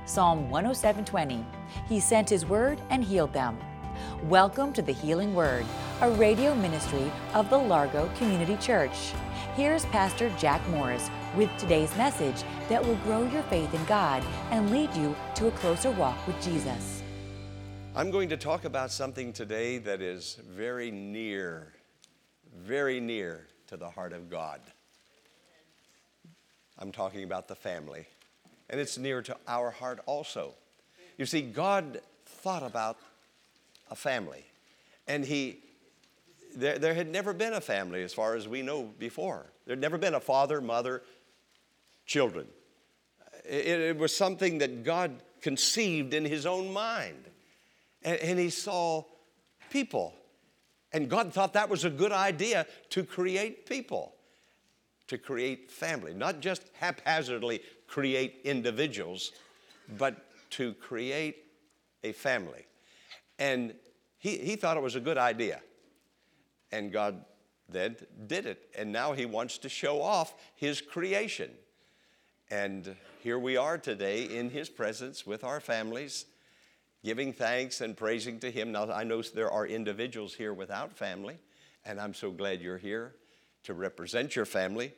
Psalm 107:20. He sent His word and healed them. Welcome to the Healing Word, a radio ministry of the Largo Community Church. Here's Pastor Jack Morris with today's message that will grow your faith in God and lead you to a closer walk with Jesus. I'm going to talk about something today that is very near to the heart of God. I'm talking about the family, and it's near to our heart also. You see, God thought about a family, and there had never been a family as far as we know before. There had never been a father, mother, children. It was something that God conceived in His own mind, and He saw people, and God thought that was a good idea to create people, to create family, not just haphazardly create individuals, but to create a family. And he thought it was a good idea. And God then did it. And now He wants to show off His creation. And here we are today in His presence with our families, giving thanks and praising to Him. Now, I know there are individuals here without family, and I'm so glad you're here to represent your family.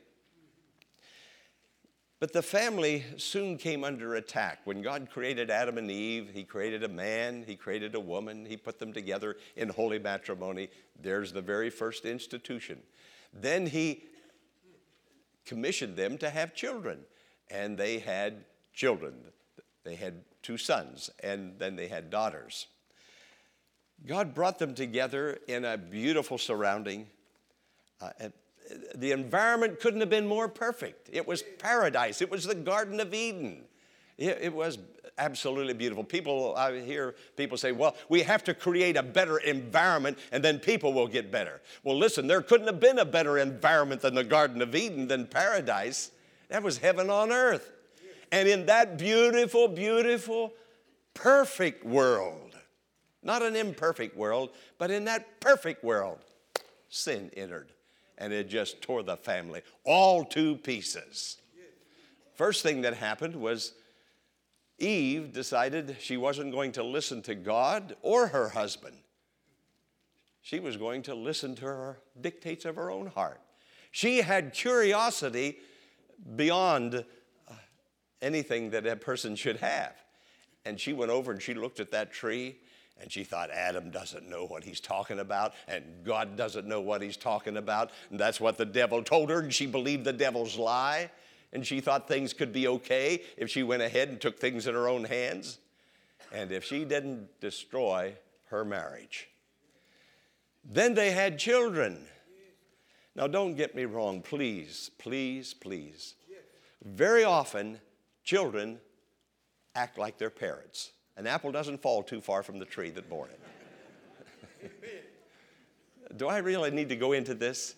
But the family soon came under attack. When God created Adam and Eve, He created a man, He created a woman, He put them together in holy matrimony. There's the very first institution. Then He commissioned them to have children, and they had children. They had 2 sons, and then they had daughters. God brought them together in a beautiful surrounding. The environment couldn't have been more perfect. It was paradise. It was the Garden of Eden. It was absolutely beautiful. I hear people say, well, we have to create a better environment and then people will get better. Well, listen, there couldn't have been a better environment than the Garden of Eden, than paradise. That was heaven on earth. And in that beautiful, beautiful, perfect world, not an imperfect world, but in that perfect world, sin entered. And it just tore the family all to pieces. First thing that happened was Eve decided she wasn't going to listen to God or her husband. She was going to listen to her dictates of her own heart. She had curiosity beyond anything that a person should have. And she went over and she looked at that tree, and she thought, Adam doesn't know what he's talking about, and God doesn't know what He's talking about. And that's what the devil told her, and she believed the devil's lie. And she thought things could be okay if she went ahead and took things in her own hands, and if she didn't destroy her marriage. Then they had children. Now, don't get me wrong, please, please, please. Very often, children act like their parents. An apple doesn't fall too far from the tree that bore it. Do I really need to go into this?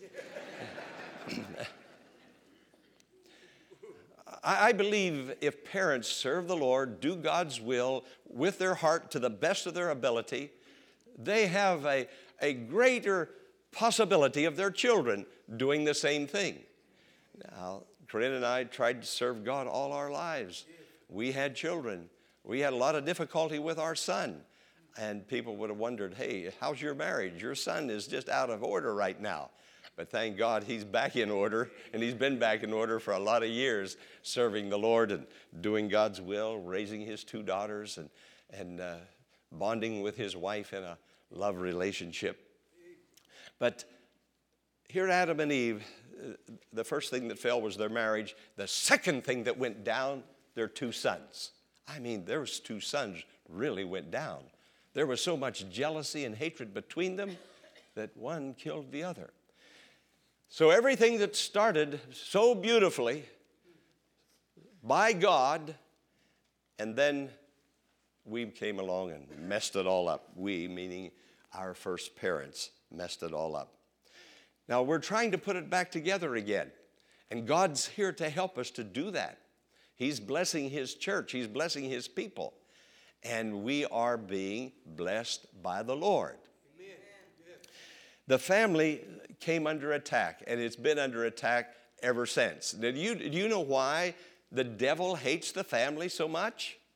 I believe if parents serve the Lord, do God's will with their heart to the best of their ability, they have a greater possibility of their children doing the same thing. Now, Corinne and I tried to serve God all our lives. We had children. We had a lot of difficulty with our son. And people would have wondered, hey, how's your marriage? Your son is just out of order right now. But thank God he's back in order, and he's been back in order for a lot of years, serving the Lord and doing God's will, raising his 2 daughters and bonding with his wife in a love relationship. But here at Adam and Eve, the first thing that fell was their marriage. The second thing that went down, their 2 sons. I mean, those 2 sons really went down. There was so much jealousy and hatred between them that one killed the other. So everything that started so beautifully by God, and then we came along and messed it all up. We, meaning our first parents, messed it all up. Now we're trying to put it back together again, and God's here to help us to do that. He's blessing His church. He's blessing His people. And we are being blessed by the Lord. Amen. The family came under attack, and it's been under attack ever since. Do you know why the devil hates the family so much?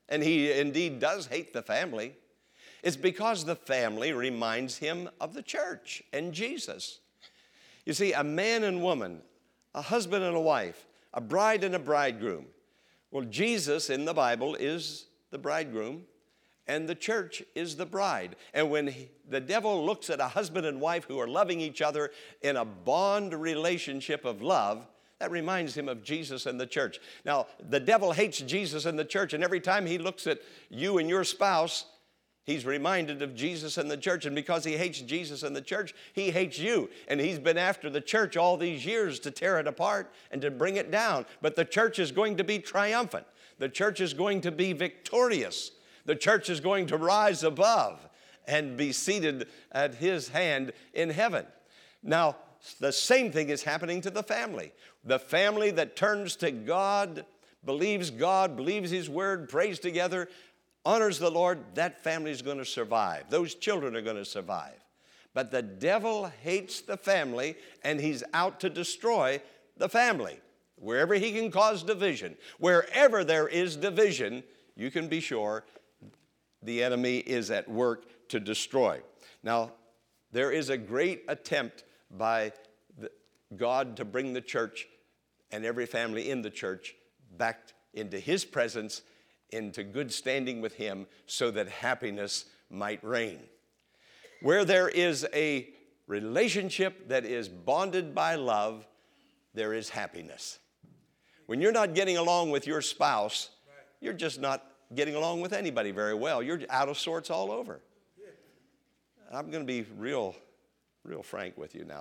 and he indeed does hate the family, it's because the family reminds him of the church and Jesus. You see, a man and woman, a husband and a wife, a bride and a bridegroom. Well, Jesus in the Bible is the bridegroom, and the church is the bride. And when the devil looks at a husband and wife who are loving each other in a bond relationship of love, that reminds him of Jesus and the church. Now, the devil hates Jesus and the church, and every time he looks at you and your spouse, he's reminded of Jesus and the church. And because he hates Jesus and the church, he hates you. And he's been after the church all these years to tear it apart and to bring it down. But the church is going to be triumphant. The church is going to be victorious. The church is going to rise above and be seated at his hand in heaven. Now, the same thing is happening to the family. The family that turns to God, believes his word, prays together, honors the Lord, that family is going to survive. Those children are going to survive. But the devil hates the family, and he's out to destroy the family. Wherever he can cause division, wherever there is division, you can be sure the enemy is at work to destroy. Now, there is a great attempt by God to bring the church and every family in the church back into his presence, into good standing with him, so that happiness might reign. Where there is a relationship that is bonded by love, there is happiness. When you're not getting along with your spouse, you're just not getting along with anybody very well. You're out of sorts all over. I'm going to be real frank with you now.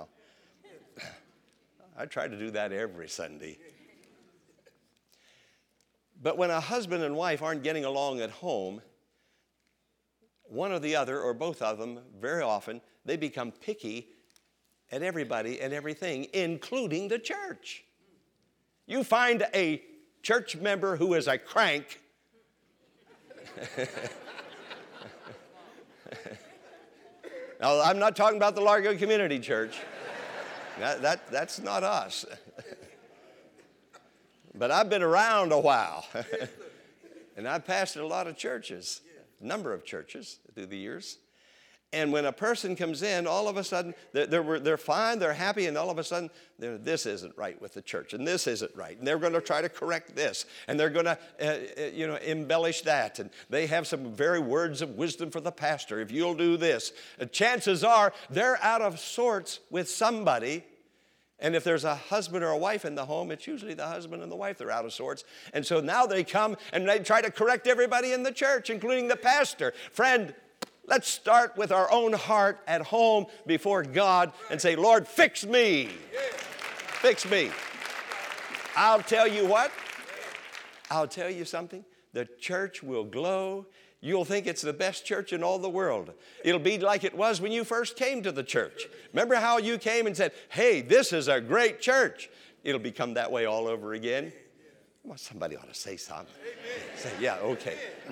I try to do that every Sunday. But when a husband and wife aren't getting along at home, one or the other, or both of them, very often, they become picky at everybody and everything, including the church. You find a church member who is a crank, now, I'm not talking about the Largo Community Church. That's not us. But I've been around a while. And I've pastored a lot of churches, a number of churches through the years. And when a person comes in, all of a sudden, they're fine, they're happy, and all of a sudden, this isn't right with the church, and this isn't right. And they're going to try to correct this, and they're going to embellish that. And they have some very words of wisdom for the pastor. If you'll do this, chances are they're out of sorts with somebody. And if there's a husband or a wife in the home, it's usually the husband and the wife that are out of sorts. And so now they come and they try to correct everybody in the church, including the pastor. Friend, let's start with our own heart at home before God and say, Lord, fix me. Fix me. I'll tell you what. I'll tell you something. The church will glow. You'll think it's the best church in all the world. It'll be like it was when you first came to the church. Remember how you came and said, hey, this is a great church. It'll become that way all over again. Well, somebody ought to say something. Say, yeah, okay.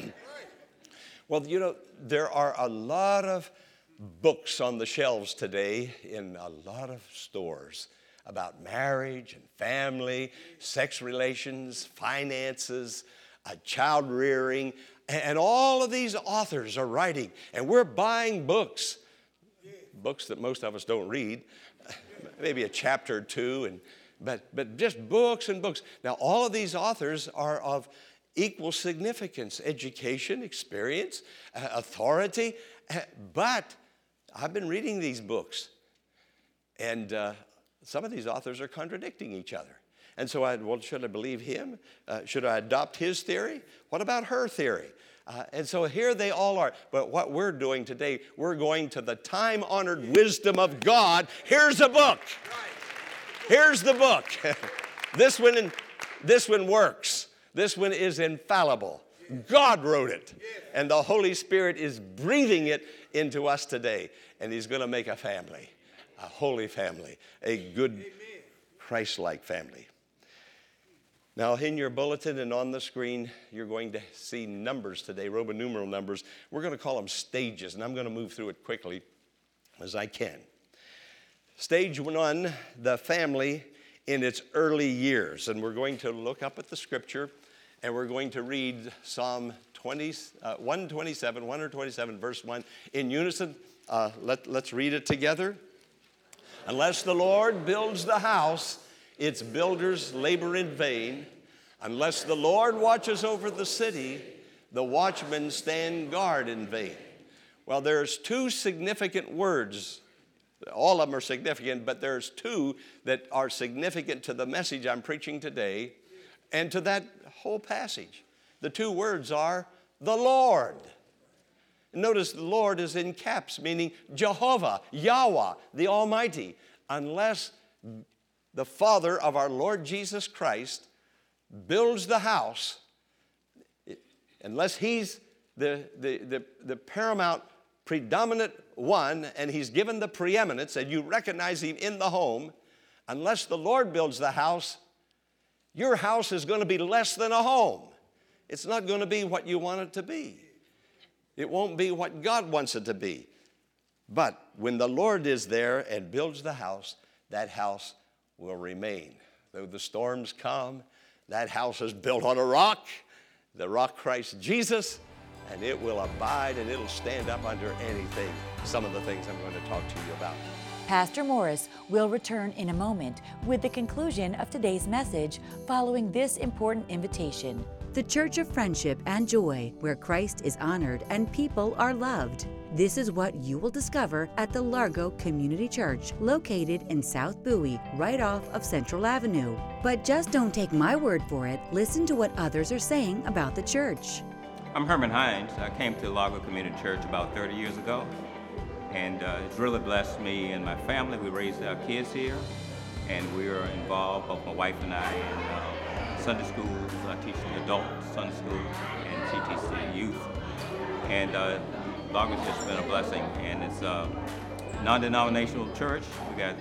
Well, you know, there are a lot of books on the shelves today in a lot of stores about marriage and family, sex relations, finances, child rearing, and all of these authors are writing, and we're buying books that most of us don't read, maybe a chapter or two, but just books and books. Now, all of these authors are of equal significance, education, experience, authority. But I've been reading these books, and some of these authors are contradicting each other. And so should I believe him? Should I adopt his theory? What about her theory? And so here they all are. But what we're doing today, we're going to the time-honored wisdom of God. Here's a book. Here's the book. This one works. This one is infallible. God wrote it. And the Holy Spirit is breathing it into us today. And he's going to make a family, a holy family, a good Christ-like family. Now, in your bulletin and on the screen, you're going to see numbers today, Roman numeral numbers. We're going to call them stages, and I'm going to move through it quickly as I can. Stage 1, the family in its early years. And we're going to look up at the scripture And we're going to read Psalm 127, verse 1 in unison. Let's read it together. Unless the Lord builds the house, its builders labor in vain. Unless the Lord watches over the city, the watchmen stand guard in vain. Well, there's two significant words. All of them are significant, but there's two that are significant to the message I'm preaching today and to that whole passage. The two words are the Lord. Notice the Lord is in caps, meaning Jehovah, Yahweh, the Almighty. Unless the Father of our Lord Jesus Christ builds the house, unless he's the paramount, predominant one, and he's given the preeminence, and you recognize him in the home, unless the Lord builds the house, your house is going to be less than a home. It's not going to be what you want it to be. It won't be what God wants it to be. But when the Lord is there and builds the house, that house will remain. Though the storms come, that house is built on a rock, the rock Christ Jesus, and it will abide and it'll stand up under anything, some of the things I'm going to talk to you about. Pastor Morris will return in a moment with the conclusion of today's message following this important invitation. The Church of Friendship and Joy, where Christ is honored and people are loved. This is what you will discover at the Largo Community Church, located in South Bowie, right off of Central Avenue. But just don't take my word for it. Listen to what others are saying about the church. I'm Herman Hines. I came to Largo Community Church about 30 years ago, and it's really blessed me and my family. We raised our kids here, and we are involved, both my wife and I, in Sunday schools. I teach the adult Sunday school and CTC youth. And Largo's just been a blessing, and it's a non-denominational church. We got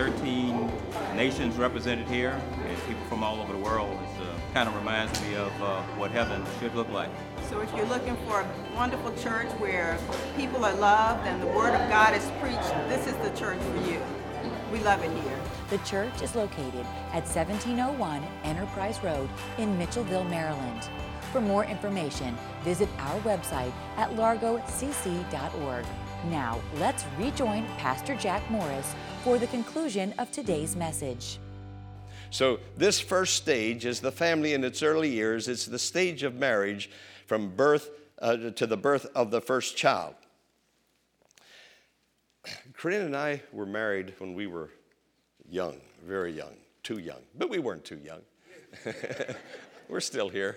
13 nations represented here, and people from all over the world. It kind of reminds me of what heaven should look like. So if you're looking for a wonderful church where people are loved and the Word of God is preached, this is the church for you. We love it here. The church is located at 1701 Enterprise Road in Mitchellville, Maryland. For more information, visit our website at largocc.org. Now, let's rejoin Pastor Jack Morris for the conclusion of today's message. So this first stage is the family in its early years. It's the stage of marriage from birth to the birth of the first child. Corinne and I were married when we were young, very young, too young. But we weren't too young. We're still here.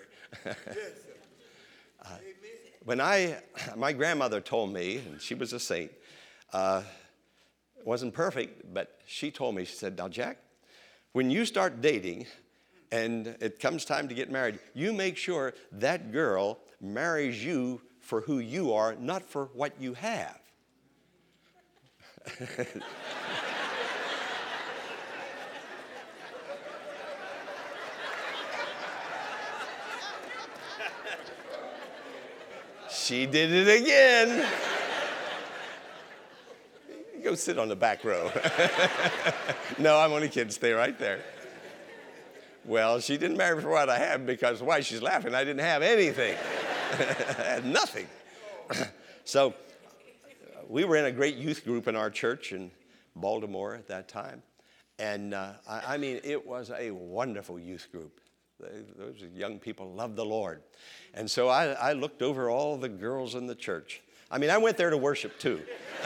When my grandmother told me, and she was a saint, it wasn't perfect, but she told me, she said, now Jack, when you start dating and it comes time to get married, you make sure that girl marries you for who you are, not for what you have. She did it again. Go sit on the back row. No, I'm only kidding. Stay right there. Well, she didn't marry for what I have because why? She's laughing. I didn't have anything. I had nothing. So we were in a great youth group in our church in Baltimore at that time. And I mean, it was a wonderful youth group. Those young people loved the Lord. And so I looked over all the girls in the church. I mean, I went there to worship too.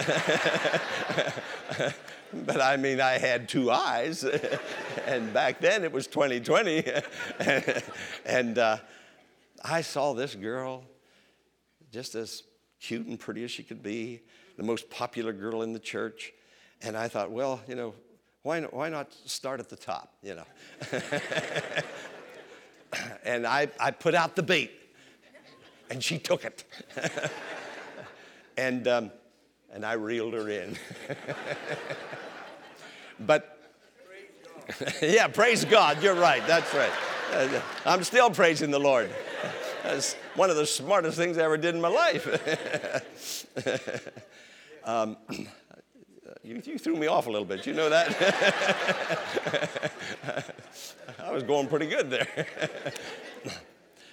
But I mean, I had two eyes. And back then it was 2020. And I saw this girl, just as cute and pretty as she could be, the most popular girl in the church. And I thought, well, you know, why not start at the top, you know? And I put out the bait, and she took it. And I reeled her in. But, yeah, praise God, you're right, that's right. I'm still praising the Lord. That's one of the smartest things I ever did in my life. You threw me off a little bit, you know that? I was going pretty good there.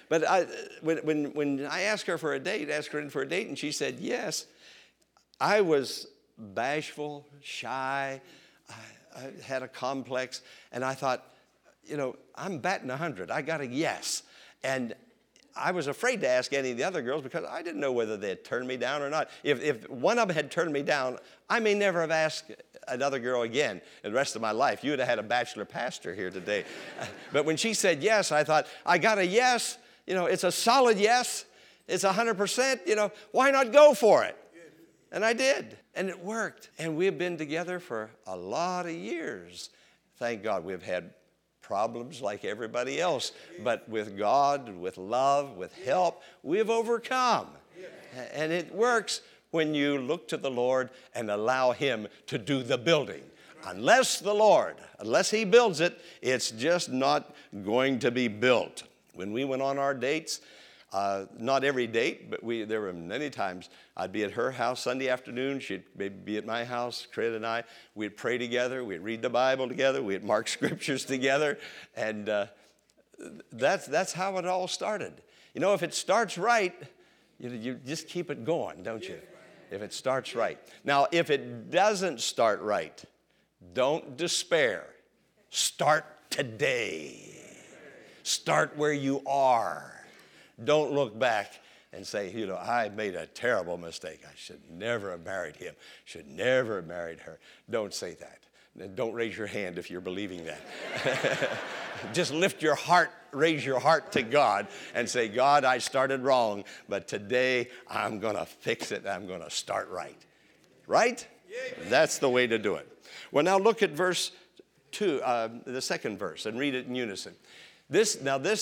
But when I asked her in for a date, and she said yes, I was bashful, shy. I had a complex, and I thought, I'm batting 100. I got a yes. And I was afraid to ask any of the other girls because I didn't know whether they had turned me down or not. If one of them had turned me down, I may never have asked another girl again in the rest of my life. You would have had a bachelor pastor here today. But when she said yes, I thought, I got a yes. It's a solid yes. It's 100%. Why not go for it? And I did. And it worked. And we've been together for a lot of years. Thank God we've had problems like everybody else. But with God, with love, with help, we've overcome. And it works when you look to the Lord and allow Him to do the building. Unless He builds it, it's just not going to be built. When we went on our dates, not every date, but there were many times I'd be at her house Sunday afternoon. She'd maybe be at my house, Cred and I. We'd pray together. We'd read the Bible together. We'd mark scriptures together. And that's how it all started. If it starts right, you just keep it going, don't you? If it starts right. Now, if it doesn't start right, don't despair. Start today. Start where you are. Don't look back and say, I made a terrible mistake. I should never have married him. Should never have married her. Don't say that. And don't raise your hand if you're believing that. Just lift your heart, raise your heart to God and say, God, I started wrong, but today I'm going to fix it. I'm going to start right. Right? That's the way to do it. Well, now look at verse 2, the second verse, and read it in unison. This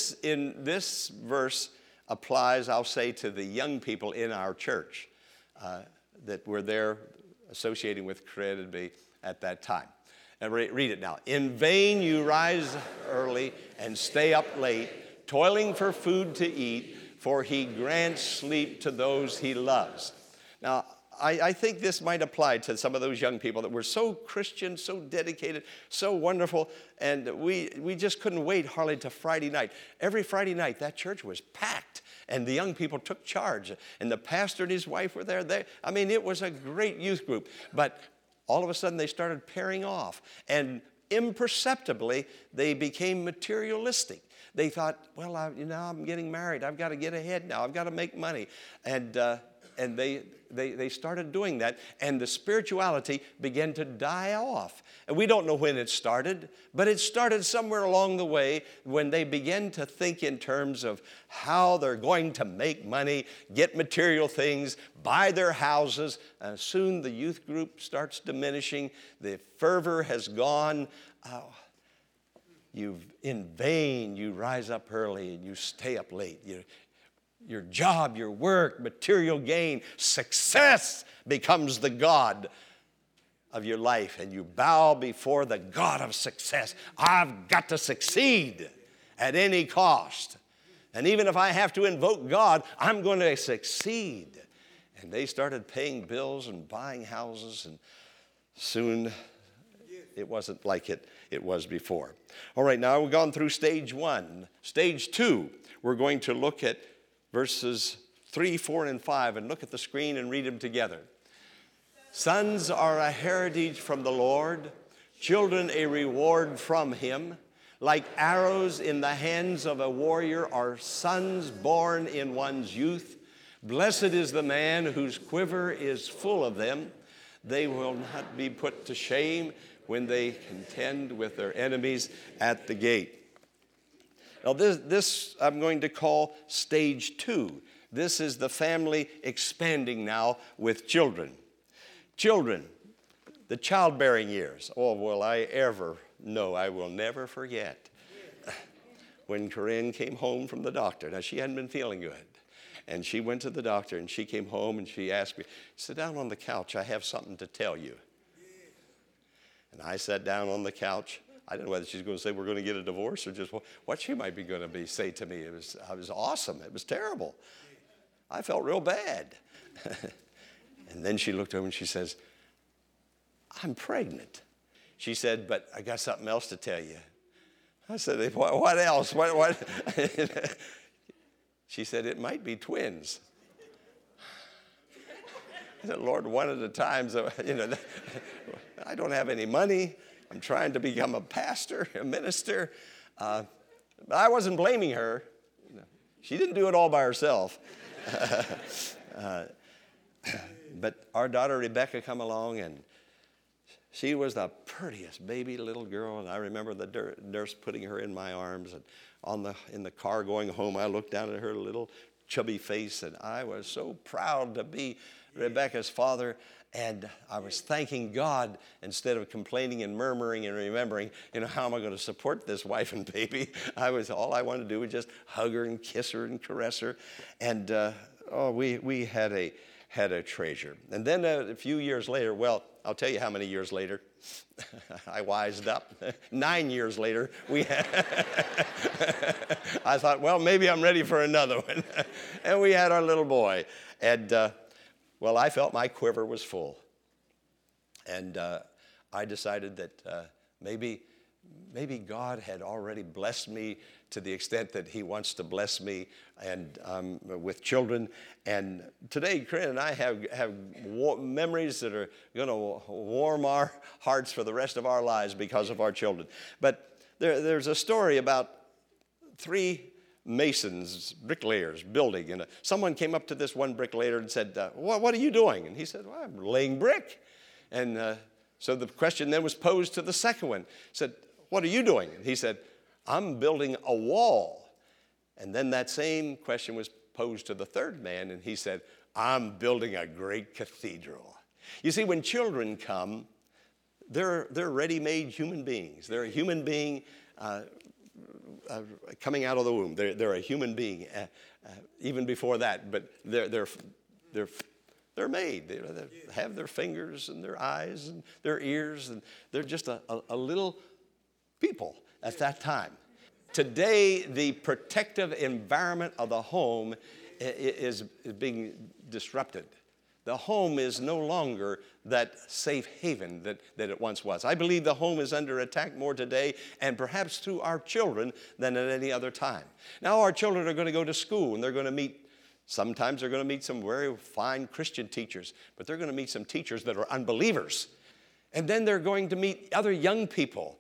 verse applies, I'll say, to the young people in our church that were there associating with Cred and me at that time. And read it now. In vain you rise early and stay up late, toiling for food to eat, for He grants sleep to those He loves. Now, I think this might apply to some of those young people that were so Christian, so dedicated, so wonderful, and we just couldn't wait hardly to Friday night. Every Friday night, that church was packed, and the young people took charge, and the pastor and his wife were there. It was a great youth group, but all of a sudden they started pairing off, and imperceptibly they became materialistic. They thought, well, I'm getting married. I've got to get ahead now. I've got to make money, and they started doing that, and the spirituality began to die off. And we don't know when it started, but it started somewhere along the way when they began to think in terms of how they're going to make money, get material things, buy their houses. And soon the youth group starts diminishing. The fervor has gone. In vain, you rise up early and you stay up late. Your job, your work, material gain, success becomes the God of your life, and you bow before the God of success. I've got to succeed at any cost. And even if I have to invoke God, I'm going to succeed. And they started paying bills and buying houses, and soon it wasn't like it was before. All right, now we've gone through stage 1. Stage 2, we're going to look at verses 3, 4, and 5, and look at the screen and read them together. Sons are a heritage from the Lord, children a reward from Him. Like arrows in the hands of a warrior are sons born in one's youth. Blessed is the man whose quiver is full of them. They will not be put to shame when they contend with their enemies at the gate. Now this I'm going to call stage 2. This is the family expanding now with children. Children, the childbearing years. Oh, will I ever know, I will never forget when Corinne came home from the doctor. Now, she hadn't been feeling good. And she went to the doctor, and she came home, and she asked me, sit down on the couch, I have something to tell you. And I sat down on the couch. I didn't know whether she's going to say we're going to get a divorce or just what she might be going to say to me. It was awesome. It was terrible. I felt real bad. And then she looked over and she says, I'm pregnant. She said, but I got something else to tell you. I said, what else? What? She said, it might be twins. I said, Lord, one at a time. So, I don't have any money. I'm trying to become a pastor, a minister. But I wasn't blaming her. She didn't do it all by herself. But our daughter Rebecca come along, and she was the prettiest baby little girl. And I remember the nurse putting her in my arms, and in the car going home, I looked down at her little chubby face, and I was so proud to be Rebecca's father. And I was thanking God instead of complaining and murmuring and remembering, how am I going to support this wife and baby? All I wanted to do was just hug her and kiss her and caress her. And we had a treasure. And then a few years later, well, I'll tell you how many years later. I wised up. 9 years later, I thought, well, maybe I'm ready for another one. And we had our little boy. And well, I felt my quiver was full. And I decided that maybe God had already blessed me to the extent that he wants to bless me and with children. And today, Corinne and I have memories that are going to warm our hearts for the rest of our lives because of our children. But there's a story about 3 masons, bricklayers, building. And someone came up to this one bricklayer and said, what are you doing? And he said, well, I'm laying brick. And so the question then was posed to the second one. Said, what are you doing? And he said, I'm building a wall. And then that same question was posed to the third man, and he said, I'm building a great cathedral. You see, when children come, they're ready-made human beings. They're a human being coming out of the womb. They're a human being even before that, but they're made. They have their fingers and their eyes and their ears, and they're just a little people at that time. Today, the protective environment of the home is being disrupted. The home is no longer that safe haven that it once was. I believe the home is under attack more today, and perhaps through our children, than at any other time. Now our children are going to go to school, and they're going to meet, sometimes they're going to meet some very fine Christian teachers, but they're going to meet some teachers that are unbelievers. And then they're going to meet other young people.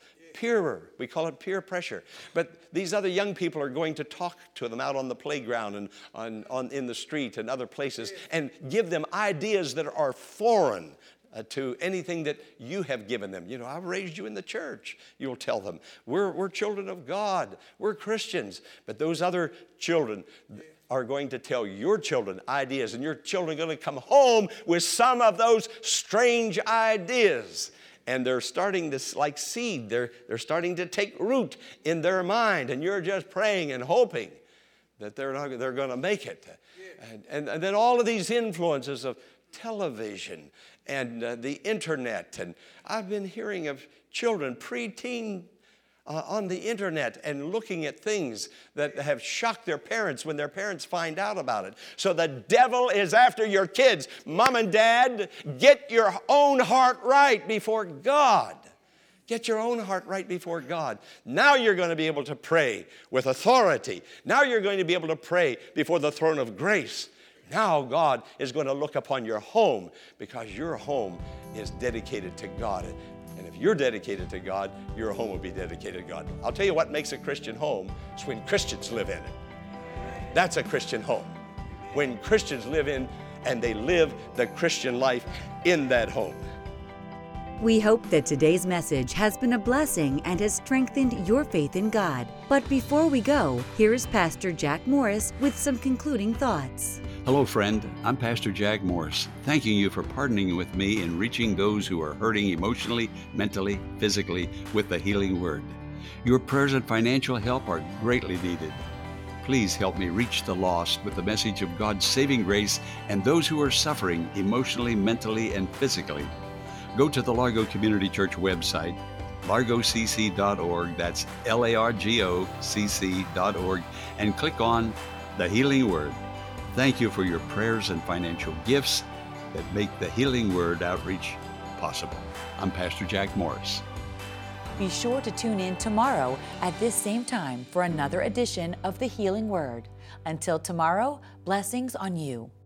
We call it peer pressure. But these other young people are going to talk to them out on the playground and in the street and other places, and give them ideas that are foreign to anything that you have given them. I've raised you in the church. You'll tell them, we're children of God. We're Christians. But those other children are going to tell your children ideas, and your children are going to come home with some of those strange ideas. And they're starting to, like seed, they're starting to take root in their mind. And you're just praying and hoping that they're going to make it. And then all of these influences of television and the internet. And I've been hearing of children, preteen, on the internet and looking at things that have shocked their parents when their parents find out about it. So the devil is after your kids. Mom and Dad, get your own heart right before God. Get your own heart right before God. Now you're going to be able to pray with authority. Now you're going to be able to pray before the throne of grace. Now God is going to look upon your home, because your home is dedicated to God. And if you're dedicated to God, your home will be dedicated to God. I'll tell you what makes a Christian home. It's when Christians live in it. That's a Christian home. When Christians live in, and they live the Christian life in that home. We hope that today's message has been a blessing and has strengthened your faith in God. But before we go, here is Pastor Jack Morris with some concluding thoughts. Hello, friend. I'm Pastor Jack Morris, thanking you for partnering with me in reaching those who are hurting emotionally, mentally, physically with the healing word. Your prayers and financial help are greatly needed. Please help me reach the lost with the message of God's saving grace and those who are suffering emotionally, mentally, and physically. Go to the Largo Community Church website, largocc.org, that's largocc.org, and click on the Healing Word. Thank you for your prayers and financial gifts that make the Healing Word outreach possible. I'm Pastor Jack Morris. Be sure to tune in tomorrow at this same time for another edition of the Healing Word. Until tomorrow, blessings on you.